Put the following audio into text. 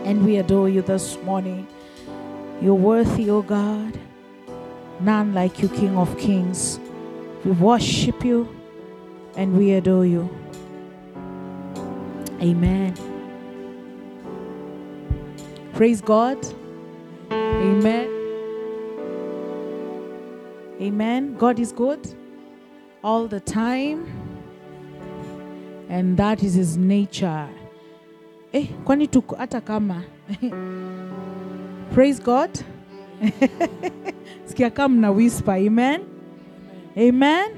And we adore you this morning. You're worthy, O God. None like you, King of Kings. We worship you and we adore you. Amen. Praise God. Amen. Amen. God is good all the time. And that is his nature. Kwani tuko hata kama. Praise God. Sikia kama na whisper. Amen. Amen.